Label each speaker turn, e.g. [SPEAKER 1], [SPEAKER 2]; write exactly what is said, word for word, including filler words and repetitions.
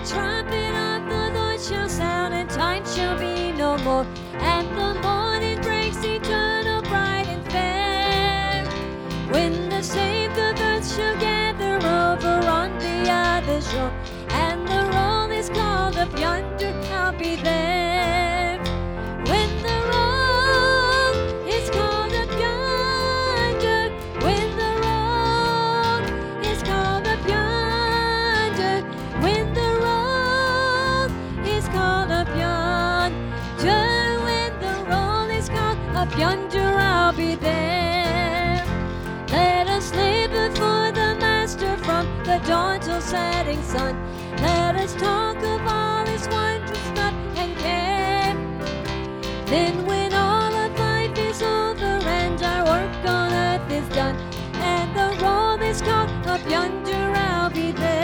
[SPEAKER 1] trumpet of the Lord shall sound, and time shall be no more. And the morning breaks eternal, bright and fair, when the saved of earth shall gather over on the other shore. And the roll is called up yonder, I'll be there. When the roll is called up yonder, when the roll is called up yonder, when the roll is called up yonder, when the roll is called up yonder, I'll be there. Let us labor for the Master from the dawn till setting sun. Let us talk of all His wondrous love and care. Then when all of life is over and our work on earth is done, and the roll is called up yonder, I'll be there.